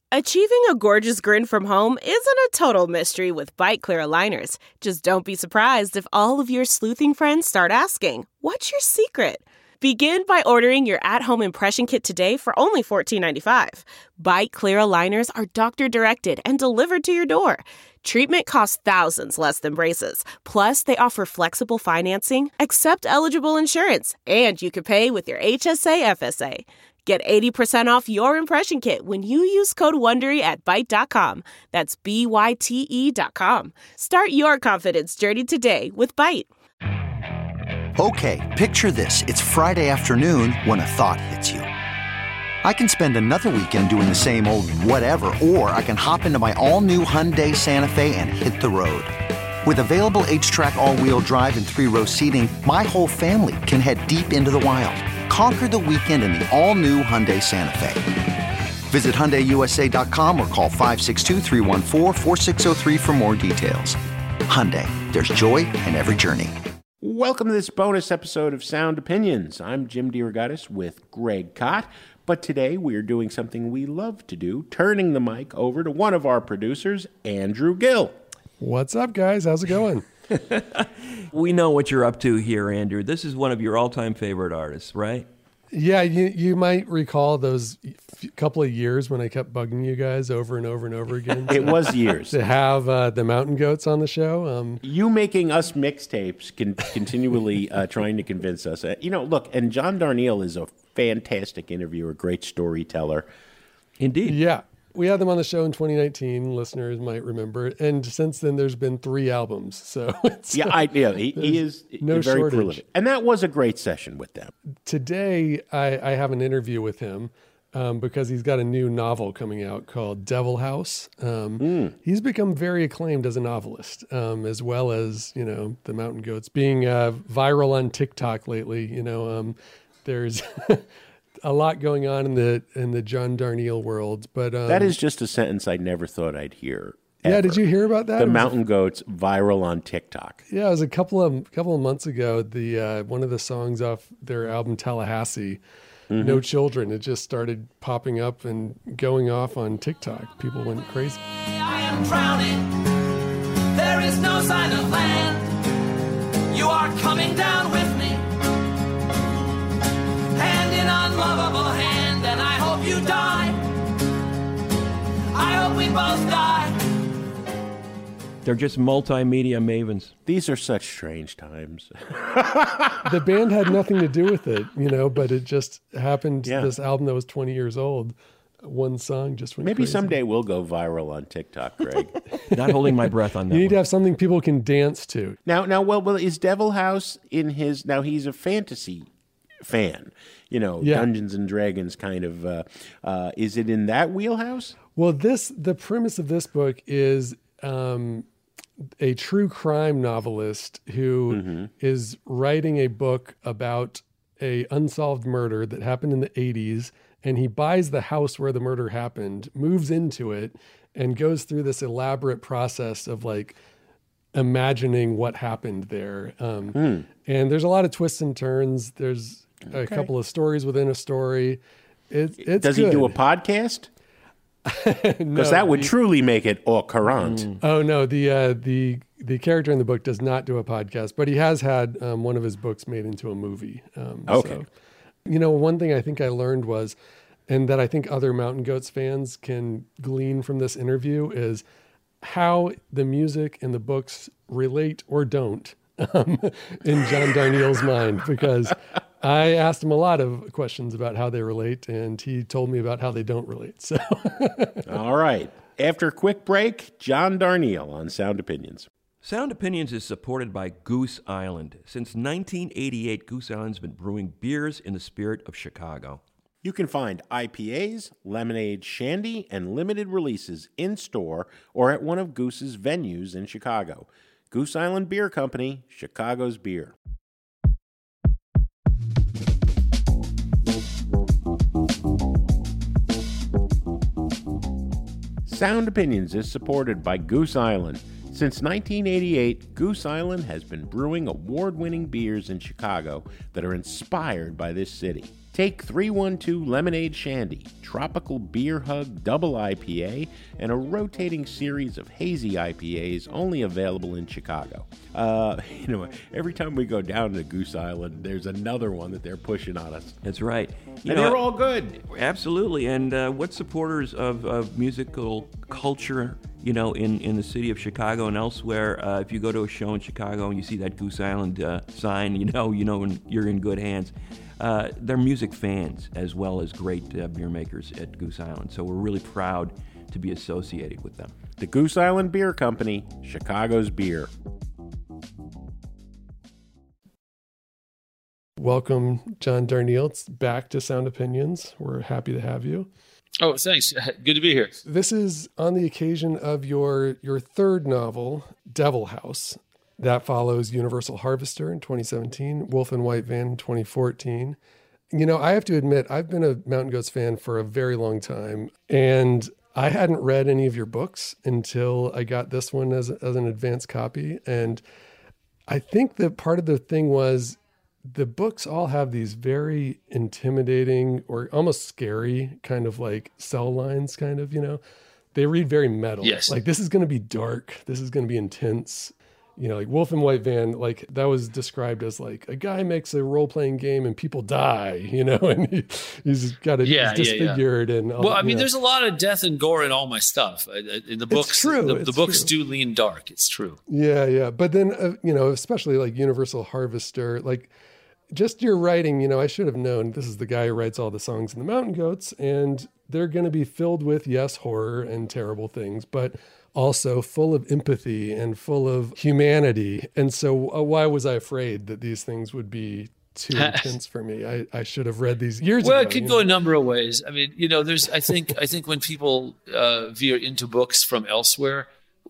Achieving a gorgeous grin from home isn't a total mystery with Byte Clear aligners. Just don't be surprised if all of your sleuthing friends start asking, "What's your secret?" Begin by ordering your at-home impression kit today for only $14.95. Byte Clear aligners are doctor-directed and delivered to your door. Treatment costs thousands less than braces. Plus, they offer flexible financing, accept eligible insurance, and you can pay with your HSA FSA. Get 80% off your impression kit when you use code WONDERY at Byte.com. That's BYTE.com. Start your confidence journey today with Byte. Okay, picture this. It's Friday afternoon when a thought hits you. I can spend another weekend doing the same old whatever, or I can hop into my all-new Hyundai Santa Fe and hit the road. With available H-Track all-wheel drive and 3-row seating, my whole family can head deep into the wild. Conquer the weekend in the all-new Hyundai Santa Fe. Visit HyundaiUSA.com or call 562-314-4603 for more details. Hyundai, there's joy in every journey. Welcome to this bonus episode of Sound Opinions. I'm Jim DeRogatis with Greg Kot, but today we are doing something we love to do, turning the mic over to one of our producers, Andrew Gill. What's up, guys? How's it going? We know what you're up to here, Andrew. This is one of your all-time favorite artists, right? Yeah, you might recall those couple of years when I kept bugging you guys over and over and over again. It was years. To have the Mountain Goats on the show. You making us mixtapes continually trying to convince us. Look, and John Darnielle is a fantastic interviewer, great storyteller. Indeed. Yeah. We had them on the show in 2019. Listeners might remember, and since then there's been 3 albums. So he is no very shortage. prolific, and that was a great session with them. Today I have an interview with him because he's got a new novel coming out called Devil House. He's become very acclaimed as a novelist, as well as the Mountain Goats being viral on TikTok lately. There's a lot going on in the John Darnielle world, but that is just a sentence I never thought I'd hear. Yeah, did you hear about that? The Mountain Goats viral on TikTok. Yeah, it was a couple of months ago. The one of the songs off their album Tallahassee, No Children, it just started popping up and going off on TikTok. People went crazy. I am drowning. There is no sign of land. You are coming down with me. Hand in unlovable hand, and I hope you die. I hope we both die. They're just multimedia mavens. These are such strange times. The band had nothing to do with it, but it just happened. Yeah. This album that was 20 years old, one song just went Maybe crazy. someday we'll go viral on TikTok, Greg. Not holding my breath on that. You need to have something people can dance to. Now, is Devil House in his... Now, he's a fantasy fan, Dungeons and Dragons kind of... is it in that wheelhouse? Well, the premise of this book is... a true crime novelist who is writing a book about a unsolved murder that happened in the 80s, and he buys the house where the murder happened, moves into it, and goes through this elaborate process of imagining what happened there. And there's a lot of twists and turns. There's a couple of stories within a story. It's Does good. he do a podcast? Because that would truly make it au courant. Oh no, the character in the book does not do a podcast, but he has had one of his books made into a movie. Okay. So, one thing I think I learned was, and that I think other Mountain Goats fans can glean from this interview, is how the music and the books relate or don't in John Darnielle's mind, because I asked him a lot of questions about how they relate, and he told me about how they don't relate. So, All right. After a quick break, John Darnielle on Sound Opinions. Sound Opinions is supported by Goose Island. Since 1988, Goose Island's been brewing beers in the spirit of Chicago. You can find IPAs, lemonade, shandy, and limited releases in-store or at one of Goose's venues in Chicago. Goose Island Beer Company, Chicago's beer. Sound Opinions is supported by Goose Island. Since 1988, Goose Island has been brewing award-winning beers in Chicago that are inspired by this city. Take 312 Lemonade Shandy, Tropical Beer Hug Double IPA, and a rotating series of hazy IPAs only available in Chicago. Every time we go down to Goose Island, there's another one that they're pushing on us. That's right. And they're all good. Absolutely. And what supporters of musical culture, in the city of Chicago and elsewhere, if you go to a show in Chicago and you see that Goose Island sign, you're in good hands. They're music fans as well as great beer makers at Goose Island. So we're really proud to be associated with them. The Goose Island Beer Company, Chicago's beer. Welcome, John Darnielle, back to Sound Opinions. We're happy to have you. Oh, thanks. Good to be here. This is on the occasion of your third novel, Devil House. That follows Universal Harvester in 2017, Wolf and White Van in 2014. I have to admit, I've been a Mountain Goats fan for a very long time, and I hadn't read any of your books until I got this one as an advanced copy. And I think that part of the thing was the books all have these very intimidating or almost scary kind of like cell lines, kind of, they read very metal. Yes. Like, this is going to be dark. This is going to be intense. Like Wolf and White Van, like that was described as like a guy makes a role-playing game and people die, and he's got he's disfigured. And all, well, I mean, there's a lot of death and gore in all my stuff. In the books, it's true. The books do lean dark. It's true. Yeah. But then, especially like Universal Harvester, like just your writing, I should have known this is the guy who writes all the songs in the Mountain Goats, and they're going to be filled with, yes, horror and terrible things, but also full of empathy and full of humanity. And so why was I afraid that these things would be too intense for me? I should have read these years ago. Well, it could go a number of ways. I mean, there's, I think when people veer into books from elsewhere,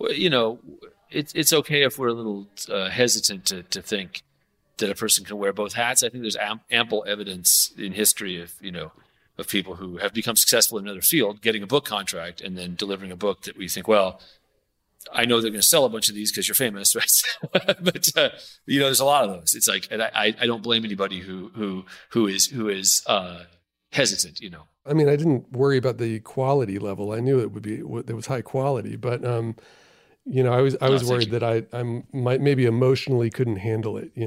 it's okay if we're a little hesitant to think that a person can wear both hats. I think there's ample evidence in history of people who have become successful in another field, getting a book contract and then delivering a book that we think, well, I know they're going to sell a bunch of these because you're famous, right? But there's a lot of those. It's like, and I don't blame anybody who is hesitant. I mean, I didn't worry about the quality level. I knew it was high quality, but I was worried that I might maybe emotionally couldn't handle it.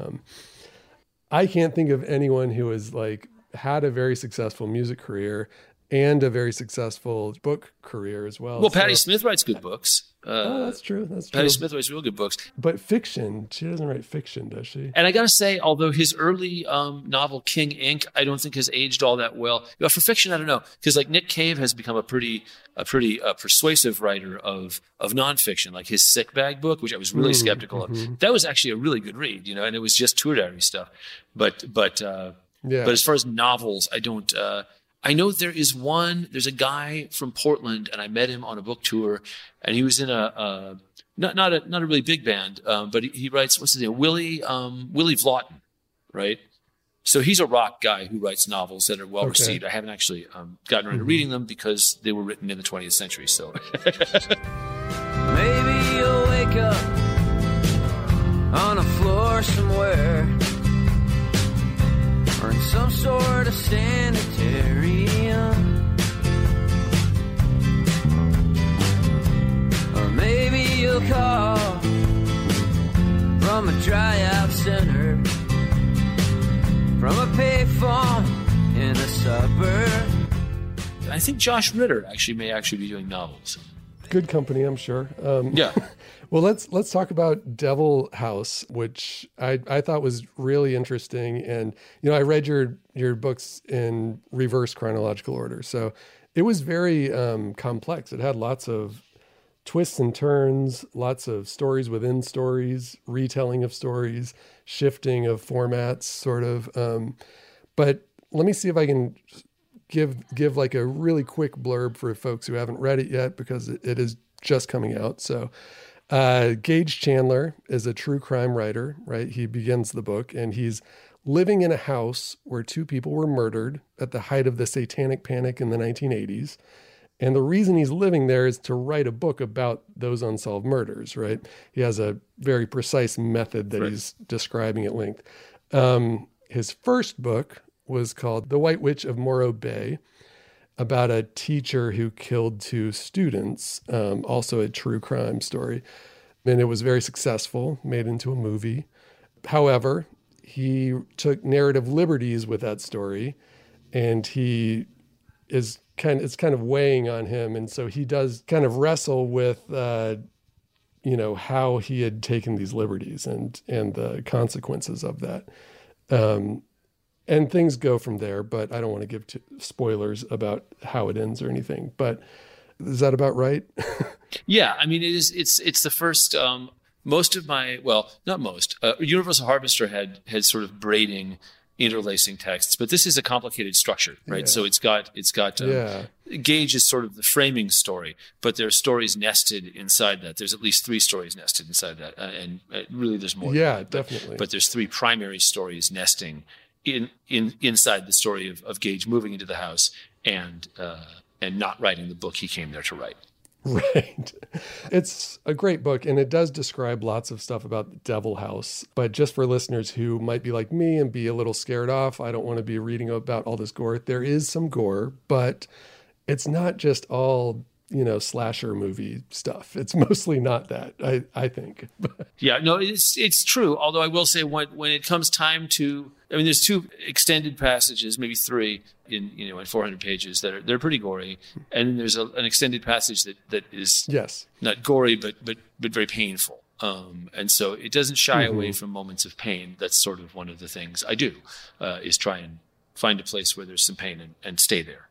I can't think of anyone who has like had a very successful music career and a very successful book career as well. Well, Patti Smith writes good books. That's true. Patti Smith writes real good books. But fiction, she doesn't write fiction, does she? And I got to say, although his early novel, King Ink., I don't think has aged all that well. For fiction, I don't know. Because like Nick Cave has become a pretty persuasive writer of nonfiction, like his Sick Bag book, which I was really skeptical of. That was actually a really good read, and it was just tour diary stuff. But as far as novels, I don't... I know there's a guy from Portland, and I met him on a book tour, and he was in not a really big band, but he writes, what's his name? Willie Vlaughton, right? So he's a rock guy who writes novels that are well received. I haven't actually gotten around to reading them because they were written in the 20th century. So maybe you'll wake up on a floor somewhere, or in some sort of sanitarium, or maybe you'll call from a tryout center, from a payphone in a suburb. I think Josh Ritter may be doing novels. Good company, I'm sure. Yeah. Well, let's talk about Devil House, which I thought was really interesting. And, I read your books in reverse chronological order. So it was very complex. It had lots of twists and turns, lots of stories within stories, retelling of stories, shifting of formats, sort of. But let me see if I can give like a really quick blurb for folks who haven't read it yet, because it is just coming out. So Gage Chandler is a true crime writer, right? He begins the book and he's living in a house where two people were murdered at the height of the Satanic Panic in the 1980s. And the reason he's living there is to write a book about those unsolved murders, right? He has a very precise method that he's describing at length. His first book was called The White Witch of Morro Bay, about a teacher who killed 2 students, also a true crime story. And it was very successful, made into a movie. However, he took narrative liberties with that story, and it's kind of weighing on him. And so he does kind of wrestle with, how he had taken these liberties and the consequences of that. And things go from there, but I don't want to give spoilers about how it ends or anything. But is that about right? Yeah, I mean, it's the first. Most of my, well, not most. Universal Harvester had sort of braiding, interlacing texts, but this is a complicated structure, right? Yeah. So it's got. Gage is sort of the framing story, but there are stories nested inside that. There's at least 3 stories nested inside that, and really there's more. Yeah, definitely. But there's 3 primary stories nesting inside the story of Gage moving into the house and not writing the book he came there to write. Right. It's a great book, and it does describe lots of stuff about the Devil House. But just for listeners who might be like me and be a little scared off, I don't want to be reading about all this gore. There is some gore, but it's not just all, slasher movie stuff. It's mostly not that, I think. Yeah, no, it's true. Although I will say when it comes time to, there's 2 extended passages, maybe 3 in 400 pages they're pretty gory, and then there's an extended passage that is not gory but very painful. And so it doesn't shy away from moments of pain. That's sort of one of the things I do, is try and find a place where there's some pain and stay there,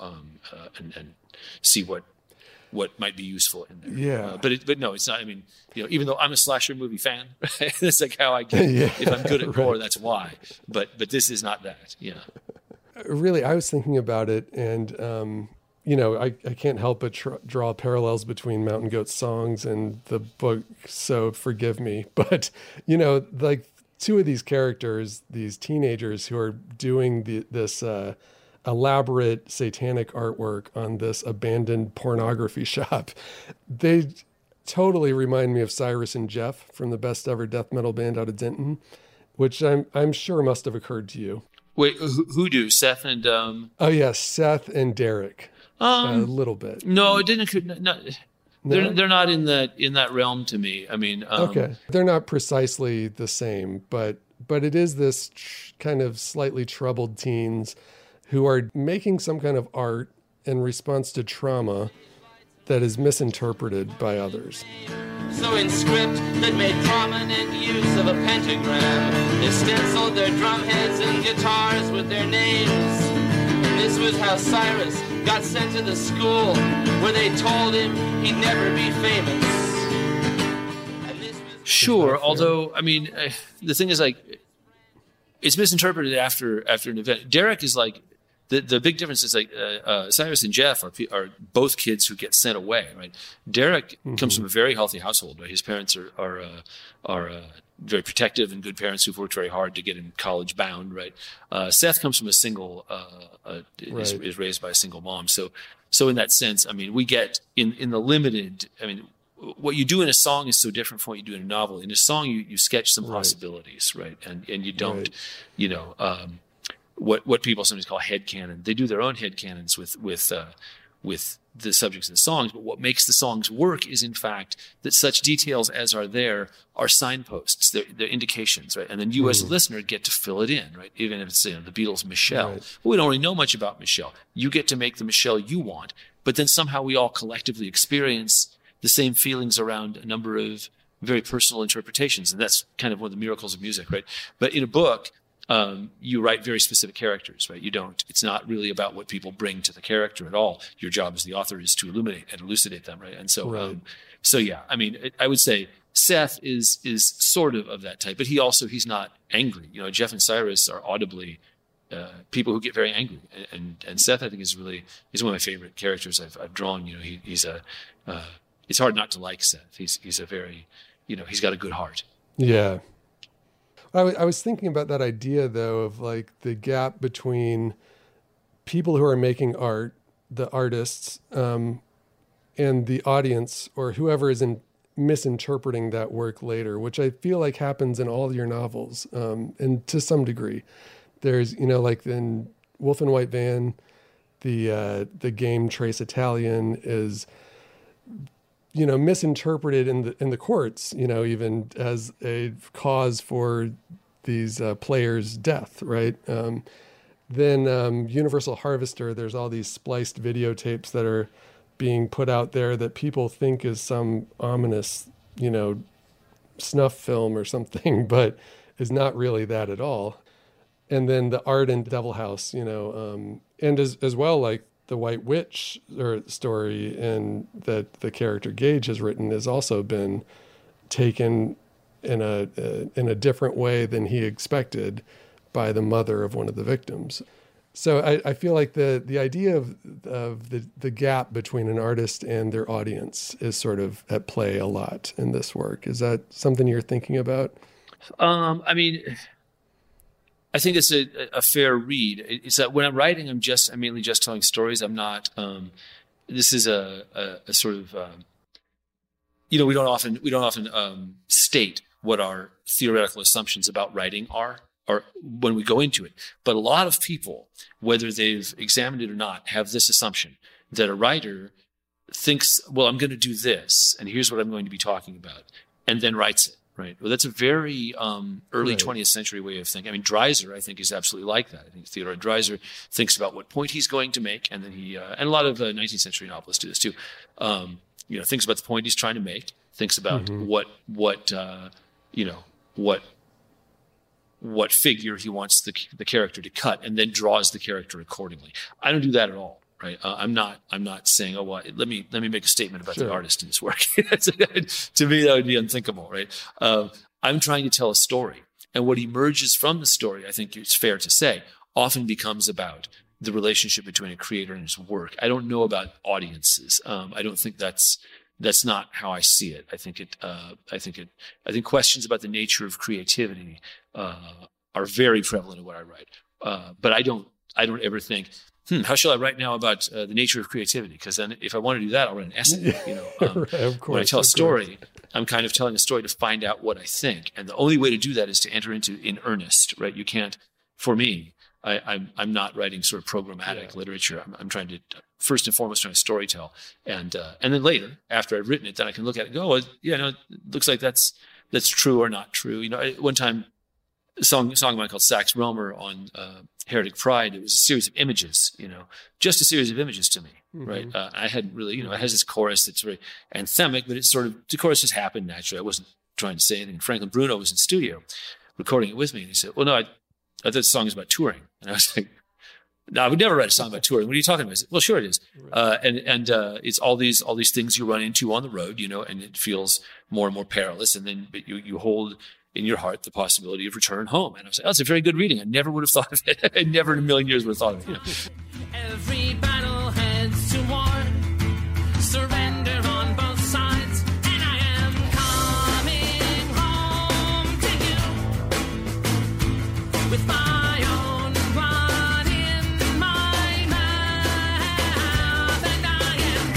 and see what might be useful in there. Yeah. But no, it's not. Even though I'm a slasher movie fan, that's like how I get. If I'm good at gore, that's why. But this is not that. Yeah. Really, I was thinking about it, and I can't help but draw parallels between Mountain Goat songs and the book. So forgive me, but like 2 of these characters, these teenagers who are doing this elaborate satanic artwork on this abandoned pornography shop, they totally remind me of Cyrus and Jeff from the Best Ever Death Metal Band out of Denton, which I'm sure must have occurred to you. Wait, who do? Seth and Oh yes, Seth and Derek. A little bit. No, it didn't. No. They're not in that realm to me. Okay, they're not precisely the same, but it is this kind of slightly troubled teens who are making some kind of art in response to trauma that is misinterpreted by others. So in script that made prominent use of a pentagram, they stenciled their drum heads and guitars with their names. And this was how Cyrus got sent to the school where they told him he'd never be famous. Sure, although, the thing is, like, it's misinterpreted after an event. Derek is like, the big difference is like Cyrus and Jeff are both kids who get sent away, right? Derek comes from a very healthy household, right? His parents are very protective and good parents who've worked very hard to get him college bound, right? Seth comes from a single, is raised by a single mom. So in that sense, we get in the limited, what you do in a song is so different from what you do in a novel. In a song, you sketch some possibilities, right? And you don't, what people sometimes call headcanon. They do their own headcanons with the subjects of the songs, but what makes the songs work is, in fact, that such details as are there are signposts, they're indications, right? And then you as a listener get to fill it in, right? Even if it's the Beatles' Michelle. Right. Well, we don't really know much about Michelle. You get to make the Michelle you want, but then somehow we all collectively experience the same feelings around a number of very personal interpretations, and that's kind of one of the miracles of music, right? But in a book, you write very specific characters, right? It's not really about what people bring to the character at all. Your job as the author is to illuminate and elucidate them, right? And so, I would say Seth is sort of that type, but he's not angry. Jeff and Cyrus are audibly people who get very angry, and Seth, I think, he's one of my favorite characters I've drawn. He's it's hard not to like Seth. He's a very, he's got a good heart. Yeah. I was thinking about that idea, though, of like the gap between people who are making art, the artists, and the audience or whoever is misinterpreting that work later, which I feel like happens in all your novels, and to some degree. There's, like in Wolf and White Van, the game Trace Italian is, misinterpreted in the courts, even as a cause for these players' death, right? Then Universal Harvester, there's all these spliced videotapes that are being put out there that people think is some ominous, snuff film or something, but is not really that at all. And then the art in Devil House, and as well, like the White Witch story and that the character Gage has written has also been taken in a different way than he expected by the mother of one of the victims. So I feel like the idea of the gap between an artist and their audience is sort of at play a lot in this work. Is that something you're thinking about? I think it's a fair read. It's that when I'm writing, I'm mainly just telling stories. I'm not. This is a sort of. We don't often state what our theoretical assumptions about writing are, or when we go into it. But a lot of people, whether they've examined it or not, have this assumption that a writer thinks, well, I'm going to do this, and here's what I'm going to be talking about, and then writes it. Right. Well, that's a very early 20th century way of thinking. I mean, Dreiser, I think, is absolutely like that. I think Theodore Dreiser thinks about what point he's going to make, and then he and a lot of 19th century novelists do this too. Thinks about the point he's trying to make, thinks about what figure he wants the character to cut, and then draws the character accordingly. I don't do that at all. Right. I'm not saying, oh, well, let me make a statement about the artist in this work. To me, that would be unthinkable. Right. I'm trying to tell a story, and what emerges from the story, I think it's fair to say, often becomes about the relationship between a creator and his work. I don't know about audiences. I don't think that's not how I see it. I think questions about the nature of creativity are very prevalent in what I write. But I don't ever think, how shall I write now about the nature of creativity? Because then if I want to do that, I'll write an essay. Right, of course, when I tell a story, I'm kind of telling a story to find out what I think. And the only way to do that is to enter into in earnest, right? You can't, for me, I'm not writing sort of programmatic literature. I'm trying to, first and foremost, trying to storytell. And then later, after I've written it, then I can look at it and go, it looks like that's true or not true. One time, a song of mine called Sax Rohmer on Heretic Pride. It was a series of images, just a series of images to me, right? I hadn't really, it has this chorus that's very anthemic, but it's sort of, the chorus just happened naturally. I wasn't trying to say anything. Franklin Bruno was in studio recording it with me, and he said, well, no, I thought the song was about touring. And I was like, no, I would never write a song about touring. What are you talking about? I said, well, sure it is. And it's all these things you run into on the road, and it feels more and more perilous. And then but you hold in your heart the possibility of return home. And I was like, oh, it's a very good reading. I never would have thought of it. I never in a million years would have thought of it. Every battle heads to war, surrender on both sides, and I am coming home to you with my own blood in my mouth, and I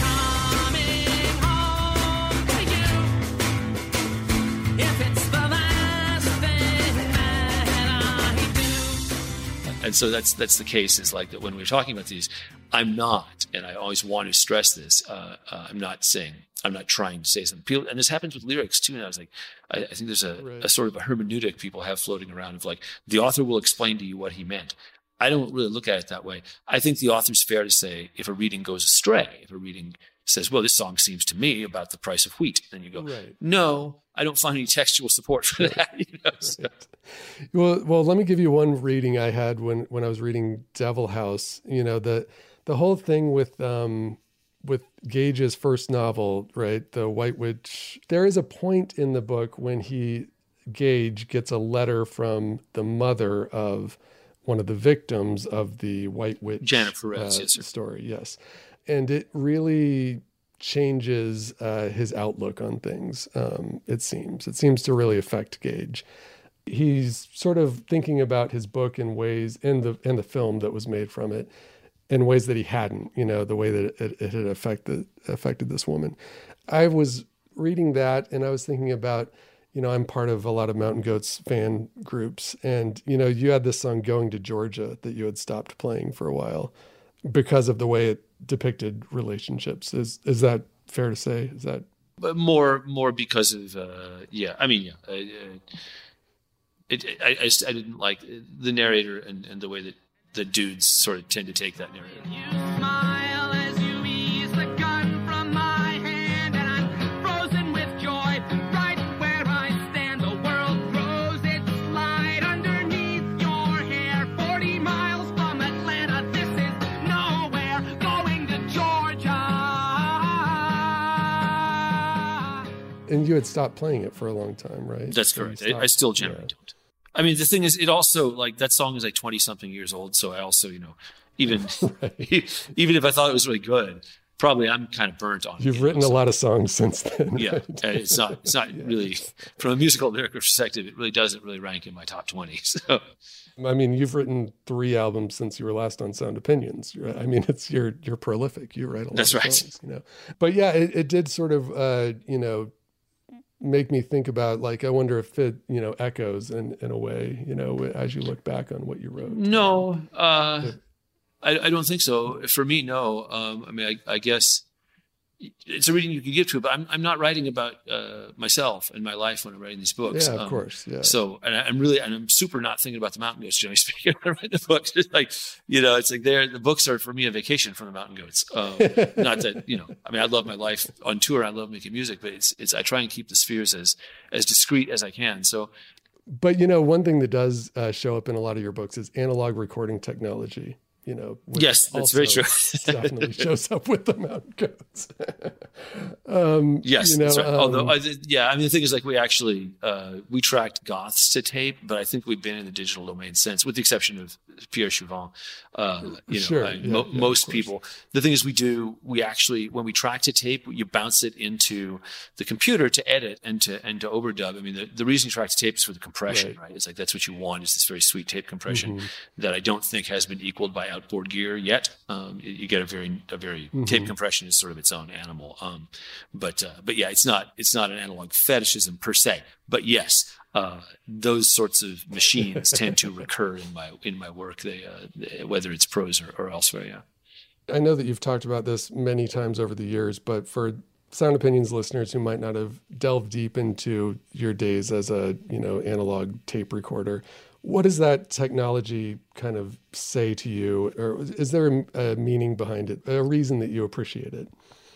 am coming home to you if it's the last thing that I do. And so that's the case, is like that when we're talking about these, I'm not, and I always want to stress this, I'm not trying to say something. And this happens with lyrics too. And I was like, I think there's a sort of a hermeneutic people have floating around of like, the author will explain to you what he meant. I don't really look at it that way. I think the author's fair to say if a reading goes astray, if a reading says, well, this song seems to me about the price of wheat, then you go, no, I don't find any textual support for that. So. Well, let me give you one reading I had when I was reading Devil House. The whole thing with Gage's first novel, right, The White Witch. There is a point in the book when Gage gets a letter from the mother of one of the victims of the White Witch, Janet Perez, story. Yes, and it really changes his outlook on things. It seems to really affect Gage. He's sort of thinking about his book in ways, in the film that was made from it, in ways that he hadn't, the way that it had affected this woman. I was reading that and I was thinking about, I'm part of a lot of Mountain Goats fan groups, and, you had this song Going to Georgia that you had stopped playing for a while because of the way it depicted relationships. Is that fair to say? Is that but more because of I didn't like the narrator and the way that the dudes sort of tend to take that narrative. You smile as you ease the gun from my hand, and I'm frozen with joy right where I stand. The world grows its light underneath your hair. 40 miles from Atlanta, this is nowhere. Going to Georgia. and you had stopped playing it for a long time, right? That's correct. I still generally don't. I mean, the thing is, it also, like, that song is like 20-something years old, so I also, even even if I thought it was really good, probably I'm kind of burnt on it. You've written a lot of songs since then. Yeah, right? It's not really, from a musical lyric perspective, it really doesn't really rank in my top 20. So, I mean, you've written 3 albums since you were last on Sound Opinions. I mean, you're prolific. You write a lot of songs, But yeah, it did sort of, make me think about, like, I wonder if it, echoes in a way, as you look back on what you wrote. No, I don't think so. For me, no. I mean, I guess it's a reading you can give to it, but I'm not writing about myself and my life when I'm writing these books. Yeah, of course. Yeah. So, and I'm super not thinking about the Mountain Goats, generally speaking, when I'm writing the books. It's like, it's like the books are for me a vacation from the Mountain Goats. Not that, I mean, I love my life on tour. I love making music, but it's I try and keep the spheres as discreet as I can. So, but one thing that does show up in a lot of your books is analog recording technology. Yes, that's very true. Definitely shows up with the Mountain Goats. Yes, that's right. Although, I mean, the thing is, like, we actually we tracked goths to tape, but I think we've been in the digital domain since, with the exception of Pierre Chouvin. Most people. The thing is, we actually, when we track to tape, you bounce it into the computer to edit and to overdub. I mean, the reason you track to tape is for the compression, right? It's like that's what you want, is this very sweet tape compression that I don't think has been equaled by outboard gear yet. You get a very tape compression is sort of its own animal. But yeah, it's not an analog fetishism per se. But yes, those sorts of machines tend to recur in my work. They whether it's prose or elsewhere. Yeah. I know that you've talked about this many times over the years, but for Sound Opinions listeners who might not have delved deep into your days as a analog tape recorder, what does that technology kind of say to you? Or is there a meaning behind it, a reason that you appreciate it?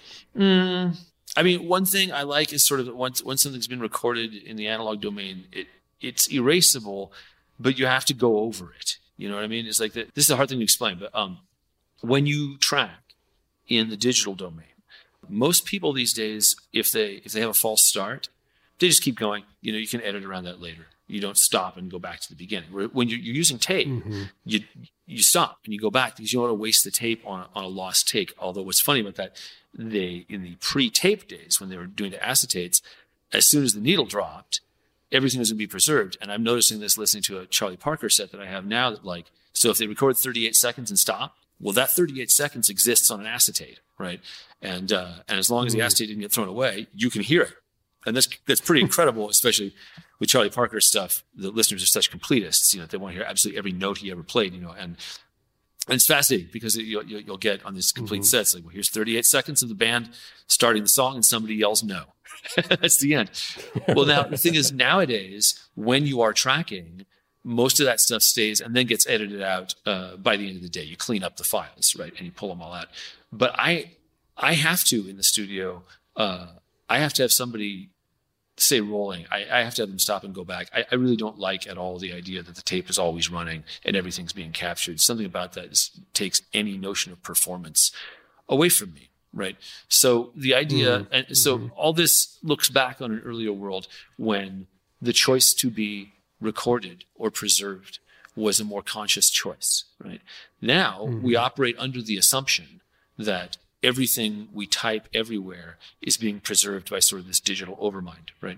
I mean, one thing I like is sort of once something's been recorded in the analog domain, it's erasable, but you have to go over it. You know what I mean? It's like this is a hard thing to explain, but when you track in the digital domain, most people these days, if they have a false start, they just keep going. You can edit around that later. You don't stop and go back to the beginning. When you're using tape, you stop and you go back because you don't want to waste the tape on a lost take. Although what's funny about that, in the pre-tape days when they were doing the acetates, as soon as the needle dropped, everything was going to be preserved. And I'm noticing this listening to a Charlie Parker set that I have now. That so if they record 38 seconds and stop, well, that 38 seconds exists on an acetate, right? And as long as the acetate didn't get thrown away, you can hear it. And that's pretty incredible, especially with Charlie Parker's stuff. The listeners are such completists, they want to hear absolutely every note he ever played, and it's fascinating because you'll get on these complete sets, like, well, here's 38 seconds of the band starting the song and somebody yells no. That's the end. Well, now the thing is, nowadays, when you are tracking, most of that stuff stays and then gets edited out by the end of the day. You clean up the files, right? And you pull them all out. But I have to, in the studio, I have to have somebody say rolling. I have to have them stop and go back. I really don't like at all the idea that the tape is always running and everything's being captured. Something about that takes any notion of performance away from me, right? So the idea, and so all this looks back on an earlier world when the choice to be recorded or preserved was a more conscious choice, right? Now we operate under the assumption that everything we type everywhere is being preserved by sort of this digital overmind, right?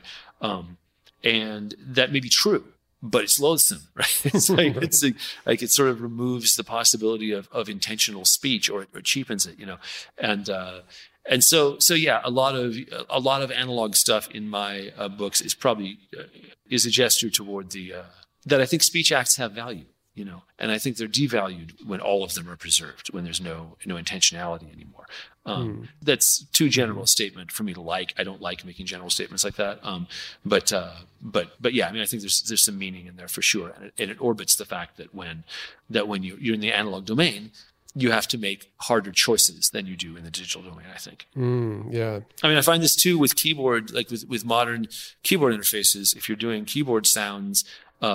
And that may be true, but it's loathsome, right? It's like, it's like it sort of removes the possibility of intentional speech or cheapens it, And so yeah, a lot of analog stuff in my books is probably is a gesture toward the that I think speech acts have value, and I think they're devalued when all of them are preserved, when there's no intentionality anymore. That's too general a statement for me to like. I don't like making general statements like that. But yeah, I mean, I think there's some meaning in there for sure, and it orbits the fact that when you're in the analog domain, you have to make harder choices than you do in the digital domain, I think. Yeah. I mean, I find this too with keyboard, like with modern keyboard interfaces. If you're doing keyboard sounds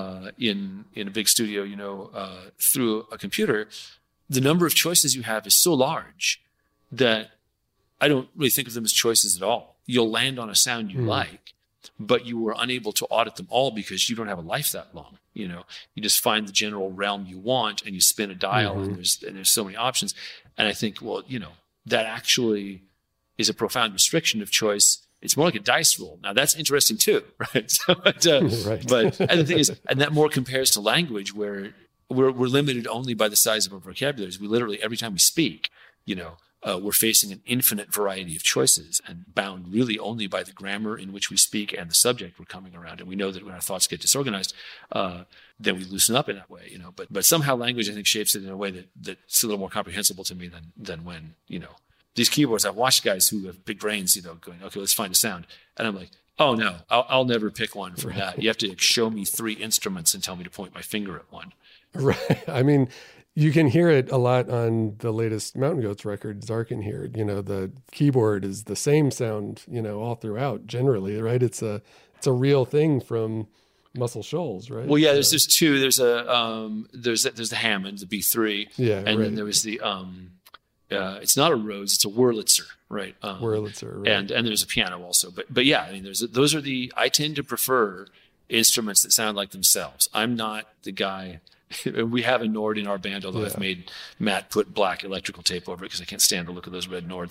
in a big studio, through a computer, the number of choices you have is so large that I don't really think of them as choices at all. You'll land on a sound you like, but you were unable to audit them all because you don't have a life that long. You just find the general realm you want and you spin a dial, and there's so many options. And I think, well, that actually is a profound restriction of choice. It's more like a dice roll. Now that's interesting too, right? But and the thing is, and that more compares to language, where we're limited only by the size of our vocabularies. We literally, every time we speak, we're facing an infinite variety of choices and bound really only by the grammar in which we speak and the subject we're coming around. And we know that when our thoughts get disorganized, then we loosen up in that way, But somehow language, I think, shapes it in a way that's a little more comprehensible to me than when, these keyboards. I've watched guys who have big brains, going, okay, let's find a sound. And I'm like, oh no, I'll never pick one for that. You have to show me 3 instruments and tell me to point my finger at one. Right. I mean, you can hear it a lot on the latest Mountain Goats record, Dark in Here. The keyboard is the same sound, all throughout generally, right? It's a real thing from Muscle Shoals, right? Well, yeah, there's 2. There's the Hammond, the B3. Yeah. And then there was the, it's not a Rhodes, it's a Wurlitzer, right? Wurlitzer, right. And there's a piano also. But yeah, I mean, those are I tend to prefer instruments that sound like themselves. I'm not the guy. We have a Nord in our band, although I've made Matt put black electrical tape over it because I can't stand the look of those red Nords.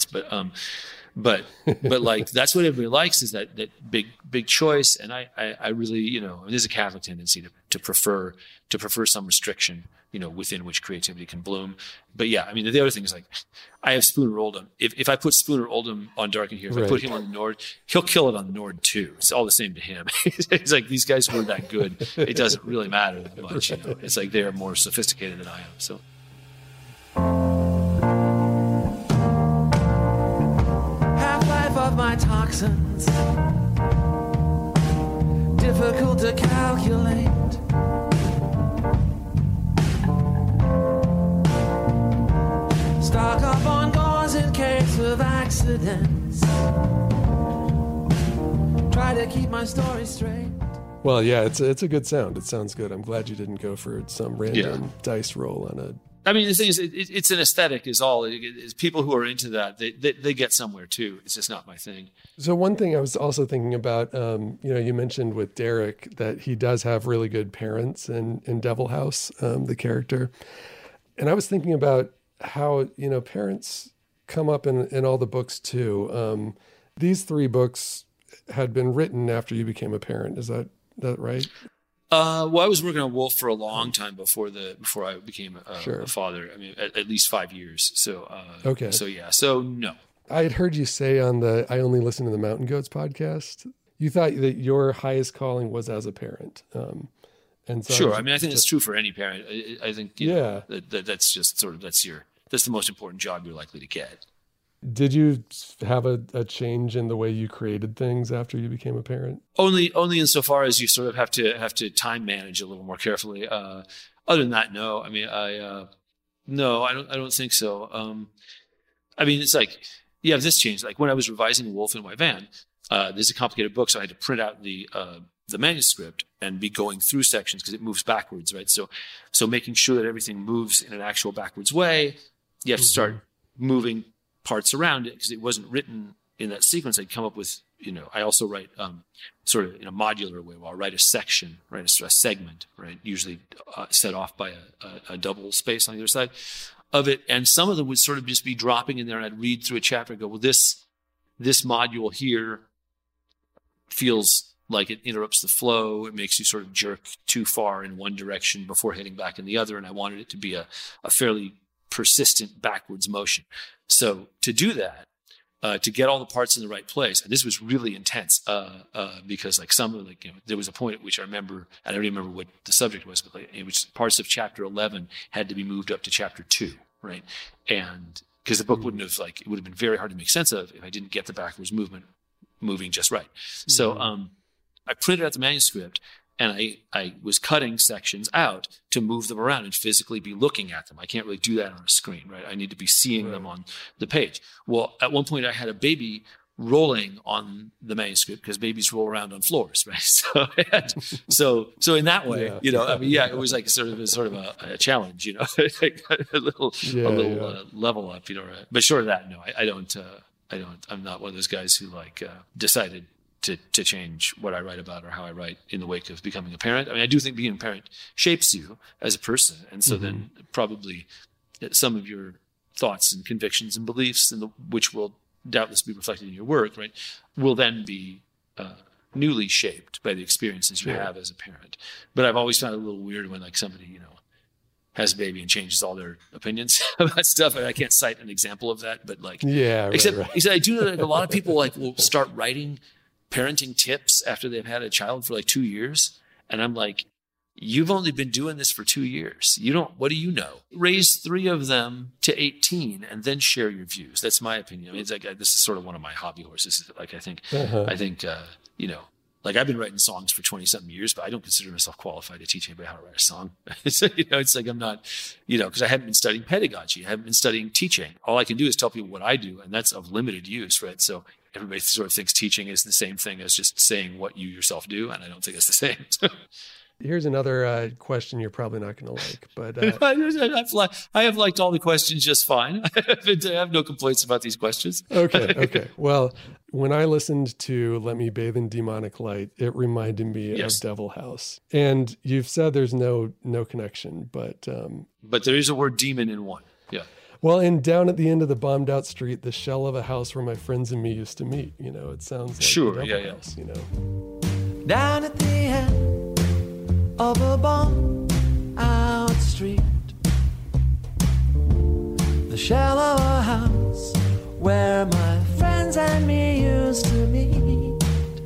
But like that's what everybody likes, is that big choice. And I really, there's a Catholic tendency to prefer some restriction, within which creativity can bloom. But yeah, I mean, the other thing is, like, I have Spooner Oldham. If I put Spooner Oldham on Dark in Here, if I put him on the Nord, he'll kill it on the Nord too. It's all the same to him. It's like, these guys weren't that good. It doesn't really matter that much. It's like they're more sophisticated than I am. So. Half-life of my toxins, difficult to calculate. Stock up on gauze in case of accidents. Try to keep my story straight. Well, yeah, it's a good sound. It sounds good. I'm glad you didn't go for some random dice roll on a. I mean, the thing is, it's an aesthetic is all. It's people who are into that, they get somewhere too. It's just not my thing. So one thing I was also thinking about, you mentioned with Derek that he does have really good parents in Devil House, the character. And I was thinking about how, parents come up in all the books too. These 3 books had been written after you became a parent. Is that right? Well, I was working on Wolf for a long time before I became a father. I mean, at least 5 years. So, okay. So yeah. So no. I had heard you say on the I Only Listen to the Mountain Goats podcast, you thought that your highest calling was as a parent. And so sure. I mean, I think it's true for any parent. I think, that's just sort of, that's the most important job you're likely to get. Did you have a change in the way you created things after you became a parent? Only insofar as you sort of have to time manage a little more carefully. Other than that, no. I mean, I don't think so. I mean, it's like, yeah, this changed. Like when I was revising Wolf in my van, this is a complicated book, so I had to print out the manuscript and be going through sections because it moves backwards, right? So making sure that everything moves in an actual backwards way, you have to start moving parts around it because it wasn't written in that sequence. I'd come up with, I also write sort of in a modular way. Where I'll write a section, right, a segment, right, usually set off by a double space on the other side of it. And some of them would sort of just be dropping in there, and I'd read through a chapter and go, well, this module here feels like it interrupts the flow. It makes you sort of jerk too far in one direction before heading back in the other. And I wanted it to be a fairly persistent backwards motion. So to do that, to get all the parts in the right place. And this was really intense because like there was a point at which I remember, I don't even remember what the subject was, but like, in which parts of chapter 11 had to be moved up to chapter 2, right? And because the book it would have been very hard to make sense of if I didn't get the backwards moving just right. So I printed out the manuscript, and I was cutting sections out to move them around and physically be looking at them. I can't really do that on a screen, right? I need to be seeing them on the page. Well, at one point I had a baby rolling on the manuscript because babies roll around on floors, right? So in that way, it was like sort of a challenge, a little level up, right? But short of that, no, I don't. I'm not one of those guys who decided to change what I write about or how I write in the wake of becoming a parent. I mean, I do think being a parent shapes you as a person. And so then probably some of your thoughts and convictions and beliefs, which will doubtless be reflected in your work, right, will then be newly shaped by the experiences you have as a parent. But I've always found it a little weird when somebody, has a baby and changes all their opinions about stuff. I can't cite an example of that, but except I do know that a lot of people will start writing parenting tips after they've had a child for 2 years. And I'm like, you've only been doing this for 2 years. What do you know? Raise 3 of them to 18 and then share your views. That's my opinion. I mean, this is sort of one of my hobby horses. I think, I've been writing songs for 20 something years, but I don't consider myself qualified to teach anybody how to write a song. It's like I'm not, because I haven't been studying pedagogy. I haven't been studying teaching. All I can do is tell people what I do, and that's of limited use, right? So everybody sort of thinks teaching is the same thing as just saying what you yourself do, and I don't think it's the same. Here's another question you're probably not going to like, but I have liked all the questions just fine. I have no complaints about these questions. Okay. Well, when I listened to "Let Me Bathe in Demonic Light," it reminded me of Devil House. And you've said there's no connection, but there is a word demon in one. Yeah. Well, and down at the end of the bombed out street, the shell of a house where my friends and me used to meet. It sounds like the Devil House. Down at the end of a bombed out street, the shell of a house where my friends and me used to meet.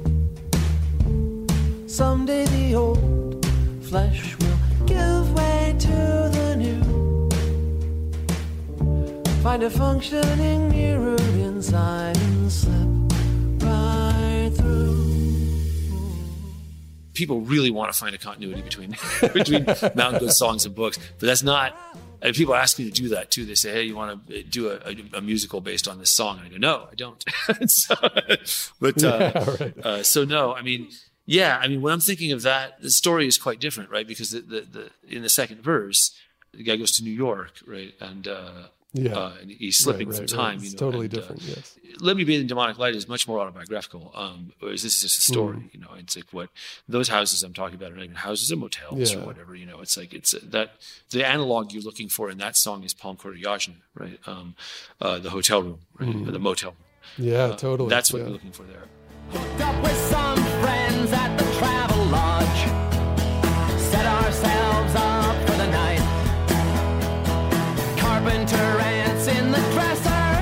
Someday the old flesh will give way to the new. Find a functioning mirror inside and slip right through. People really want to find a continuity between Mountain Goat songs and books, but that's not. And people ask me to do that too. They say, "Hey, you want to do a musical based on this song?" And I go, "No, I don't." So no. I mean, when I'm thinking of that, the story is quite different, right? Because the in the second verse, the guy goes to New York, right, and he's slipping through time. It's totally different. Yes. "Let Me Bathe in Demonic Light" is much more autobiographical. Whereas this is just a story. It's like what those houses I'm talking about are not even houses or motels or whatever. It's like that the analog you're looking for in that song is Palm Court Yajna, right? The hotel room, right? Or the motel room. Yeah, totally. That's what you're looking for there. Hooked up with some friends at the Travel Lodge. Set ourselves up for the night. Carpenter ants in the dresser.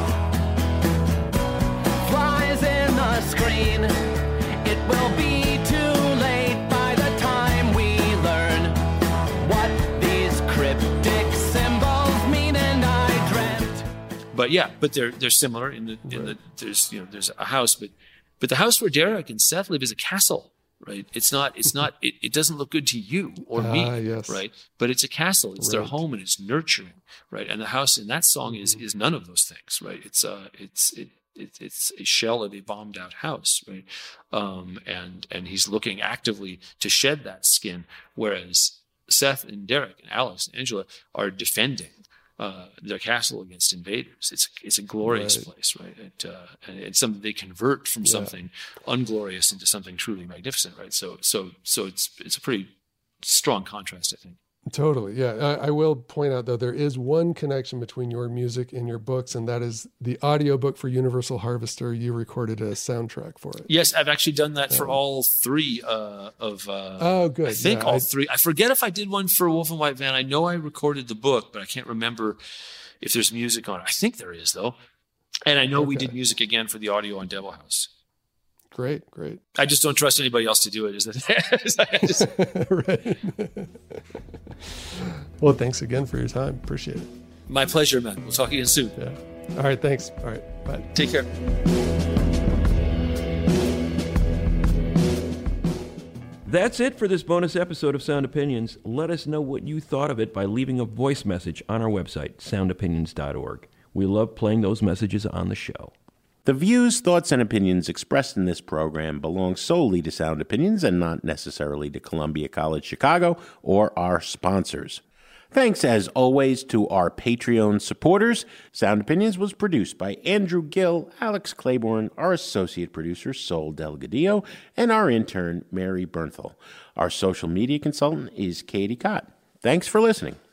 Flies in the screen. It will be too late by the time we learn what these cryptic symbols mean, and I dreamt. But they're similar in the there's a house, but the house where Derek and Seth live is a castle, right? It's not it doesn't look good to you or me, right? But it's a castle. It's their home and it's nurturing, right? And the house in that song is none of those things, right? It's a shell of a bombed out house, right? And he's looking actively to shed that skin, whereas Seth and Derek and Alex and Angela are defending their castle against invaders. It's a glorious place, right? And it's something they convert from something unglorious into something truly magnificent, right? So it's a pretty strong contrast, I think. Totally, yeah. I will point out, though, there is one connection between your music and your books, and that is the audiobook for Universal Harvester. You recorded a soundtrack for it. Yes, I've actually done that for all 3 of... oh, good. I think all 3. I forget if I did one for Wolf and White Van. I know I recorded the book, but I can't remember if there's music on it. I think there is, though. And I know we did music again for the audio on Devil House. Great. I just don't trust anybody else to do it. Right. Well, thanks again for your time. Appreciate it. My pleasure, man. We'll talk again soon. Yeah. All right. Thanks. All right. Bye. Take care. That's it for this bonus episode of Sound Opinions. Let us know what you thought of it by leaving a voice message on our website, soundopinions.org. We love playing those messages on the show. The views, thoughts, and opinions expressed in this program belong solely to Sound Opinions and not necessarily to Columbia College Chicago or our sponsors. Thanks, as always, to our Patreon supporters. Sound Opinions was produced by Andrew Gill, Alex Claiborne, our associate producer, Sol Delgadillo, and our intern, Mary Bernthal. Our social media consultant is Katie Cott. Thanks for listening.